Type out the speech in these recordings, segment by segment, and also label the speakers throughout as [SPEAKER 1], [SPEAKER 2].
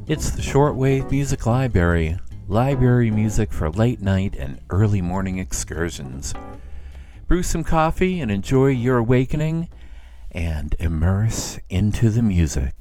[SPEAKER 1] It's the Shortwave Music Library, library music for late night and early morning excursions. Brew some coffee and enjoy your awakening and immerse into the music.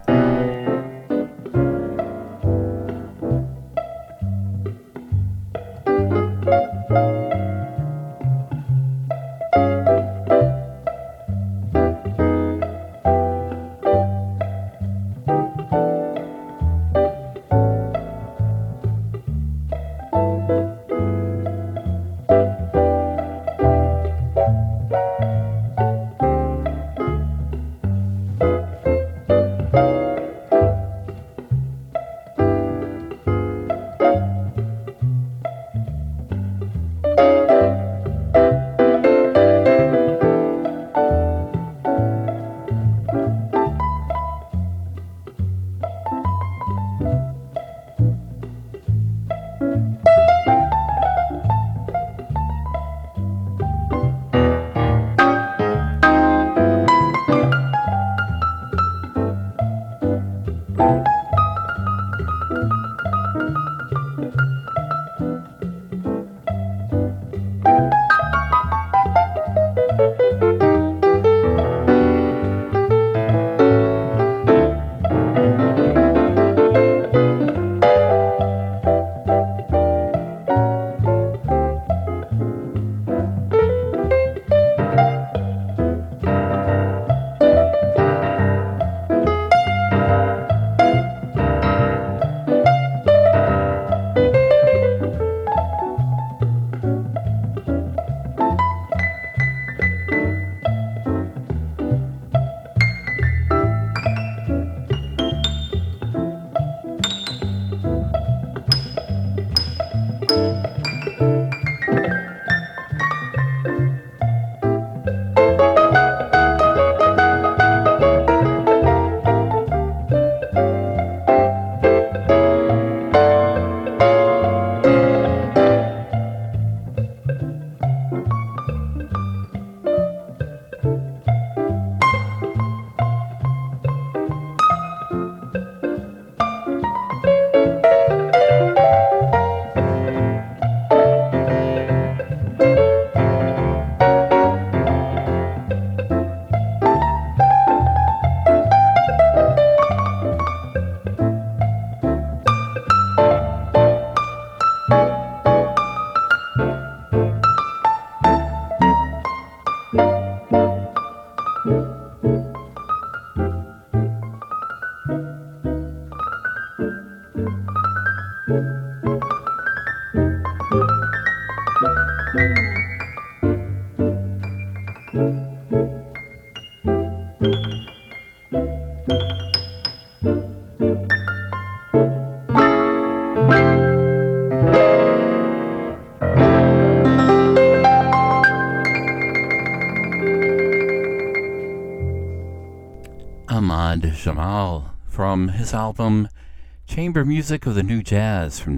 [SPEAKER 1] Ahmad Jamal from his album Chamber Music of the New Jazz from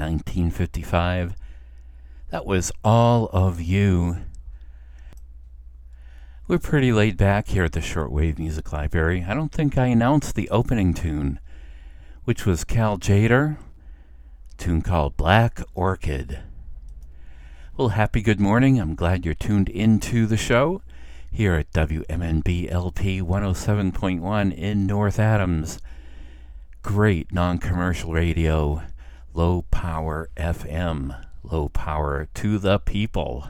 [SPEAKER 1] 1955. That was All of You. We're pretty laid back here at the Shortwave Music Library. I don't think I announced the opening tune, which was Cal Tjader, a tune called Black Orchid. Well, happy good morning. I'm glad you're tuned into the show here at WMNB LP 107.1 in North Adams. Great non-commercial radio, low power FM, low power to the people.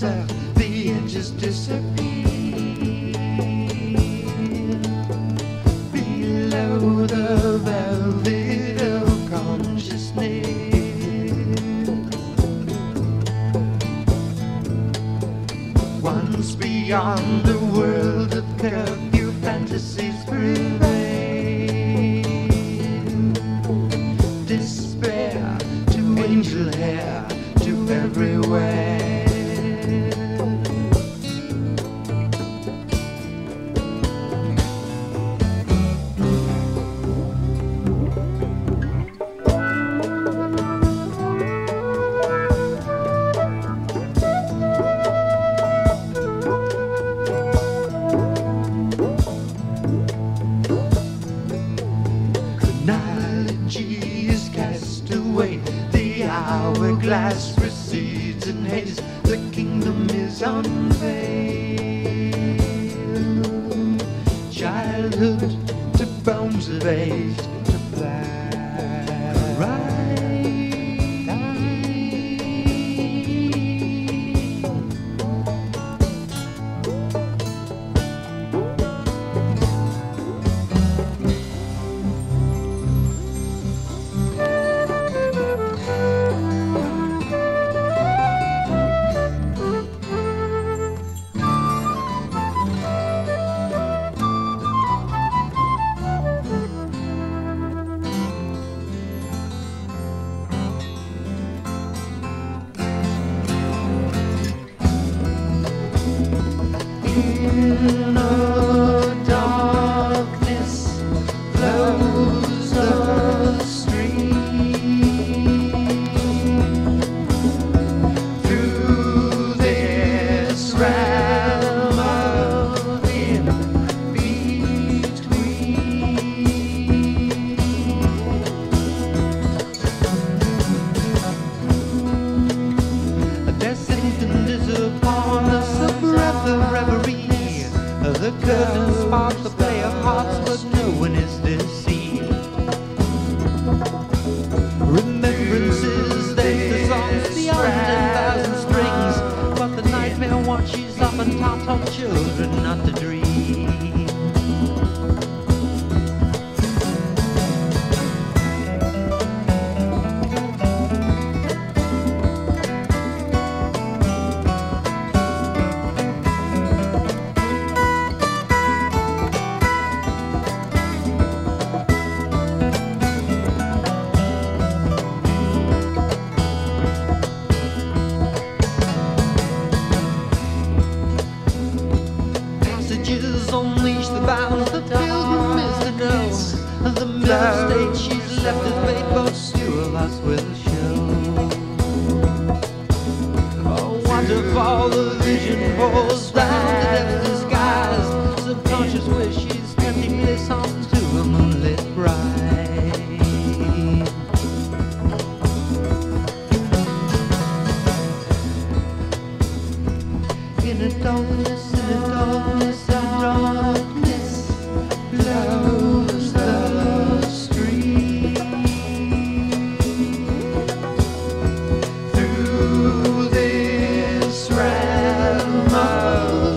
[SPEAKER 2] south, the edges disappear. Below the velvet of consciousness, once beyond the world of curfew, fantasies prevail. Despair to angel hair, to everywhere. Glass recedes in haze, the kingdom is unveiled. Childhood to bones of age, to black. In the darkness flows the stream. Through this realm of in between, a descendant is upon us, a breath of reverie. The curtains spark the play of hearts, but no one is deceived. Remembrances, there's the songs beyond 10,000 strings, but the nightmare watches often taught our children not to dream. Unleash the bounds, the pilgrim is to know. The middle state she's left has made both two of us with a show. Oh, waterfall, the vision falls down the depths of the skies. Subconscious wish she's tempting bliss onto a moonlit bride. In a darkness, darkness flows the stream. Through this realm of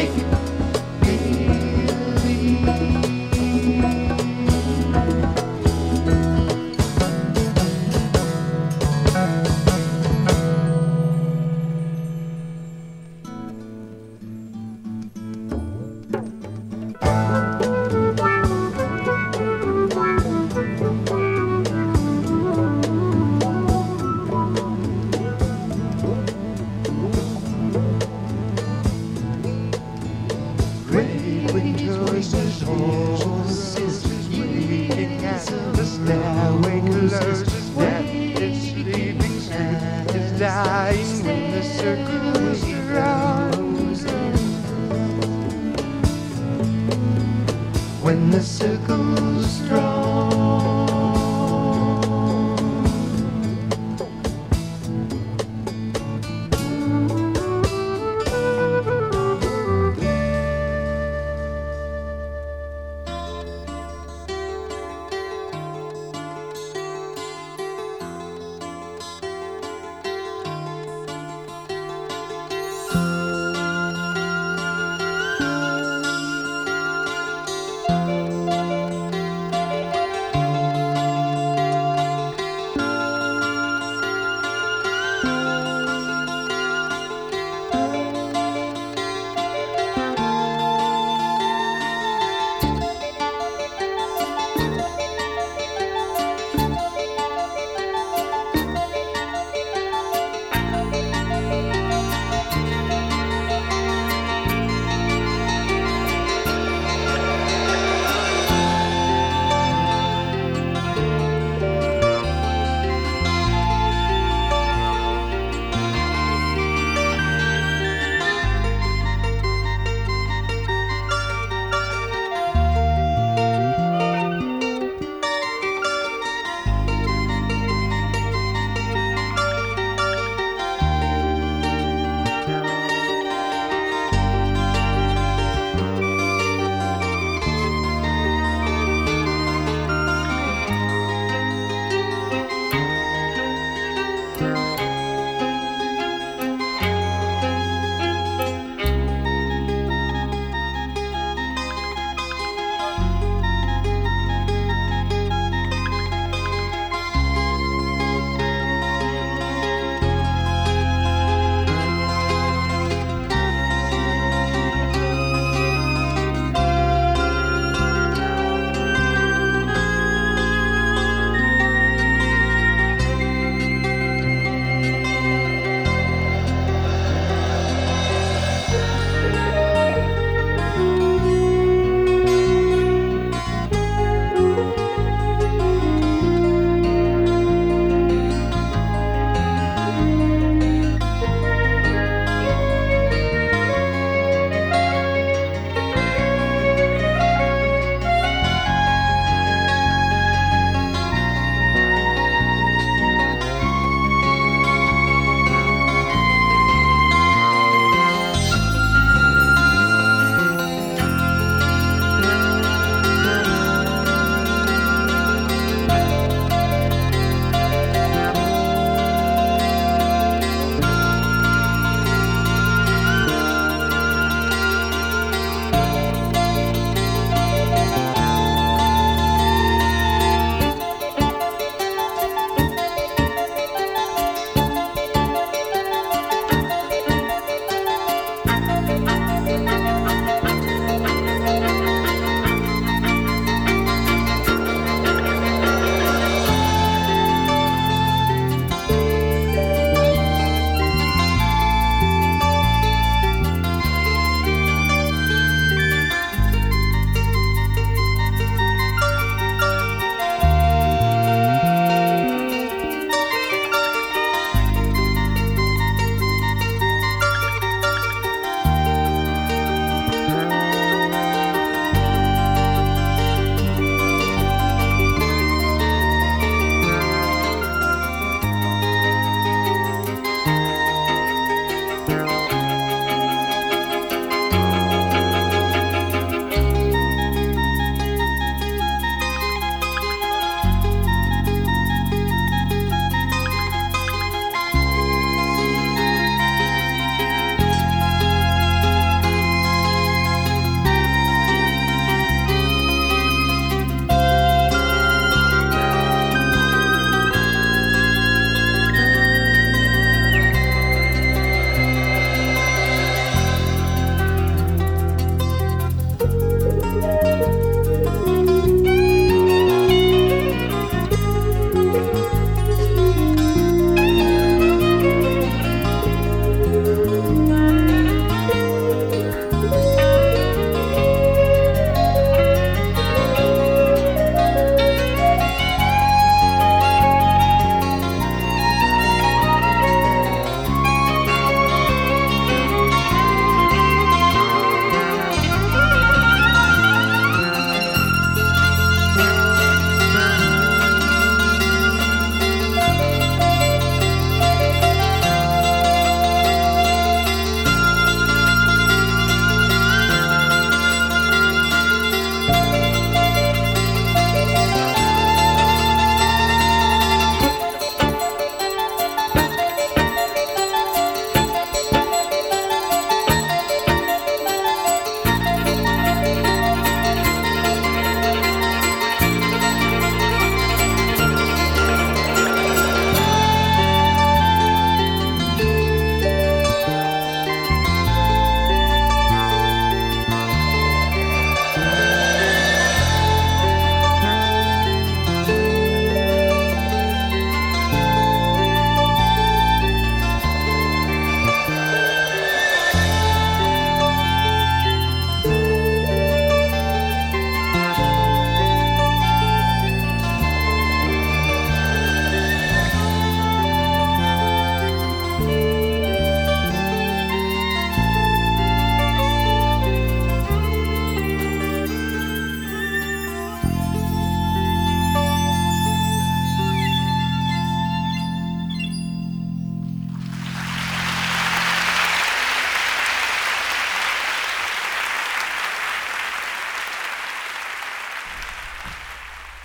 [SPEAKER 2] make-believe. Horses waiting at the stairway closes. Death is sleeping, sleep is dying when the circle is round. When the circle's strong.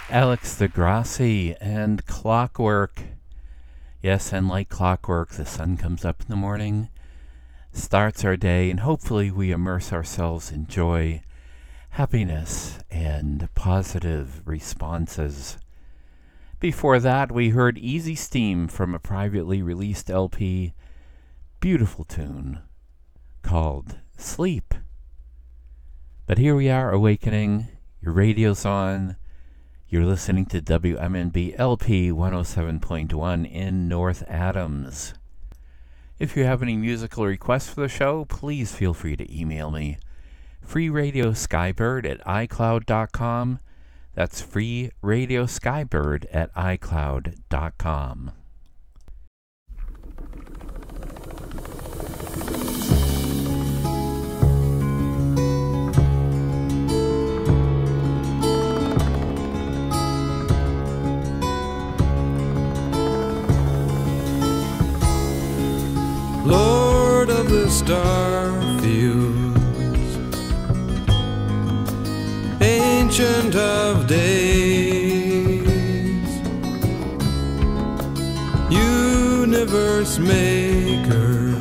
[SPEAKER 1] Alex Degrassi and Clockwork. Yes, and like clockwork, the sun comes up in the morning, starts our day, and hopefully we immerse ourselves in joy, happiness, and positive responses. Before that, we heard Easy Steam from a privately released LP, beautiful tune called Sleep. But here we are awakening, your radio's on, you're listening to WMNB LP 107.1 in North Adams. If you have any musical requests for the show, please feel free to email me. freeradioskybird@icloud.com. That's freeradioskybird@icloud.com.
[SPEAKER 3] Lord of the starfields, Ancient of days, Universe maker,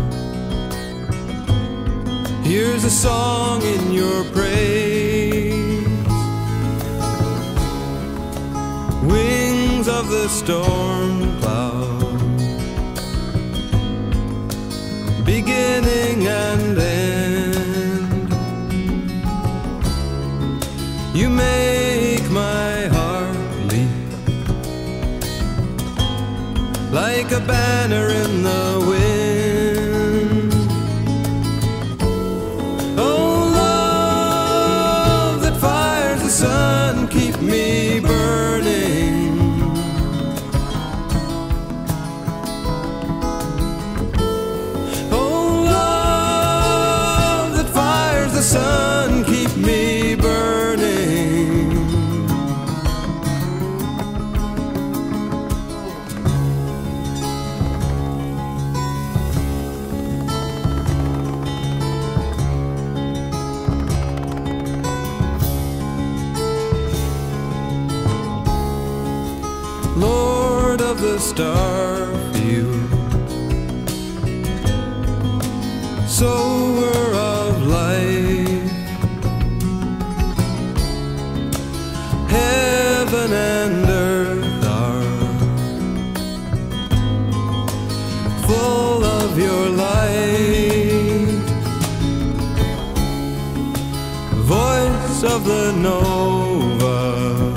[SPEAKER 3] here's a song in your praise. Wings of the storm cloud, beginning and end, you make my heart leap like a banner in the wind. Oh, love that fires the sun, keep me burning. The sun, keep me burning. Lord of the starfield, sower of life, heaven and earth are full of your light. Voice of the nova,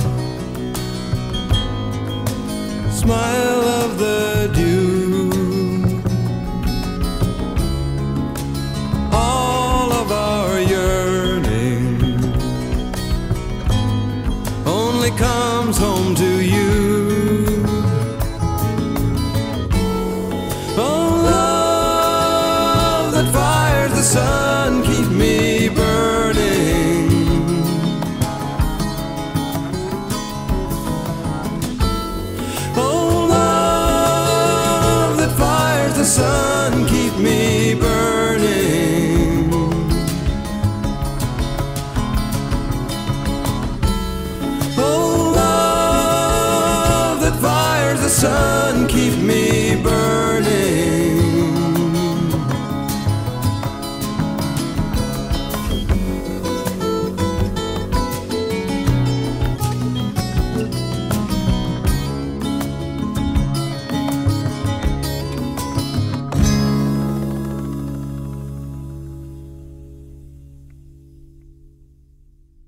[SPEAKER 3] smile of the dew, all of our yearning only comes home to you. Oh, love that fires the sun, keep me burning. Oh, love that fires the sun, keep me burning. Oh, love that fires the sun,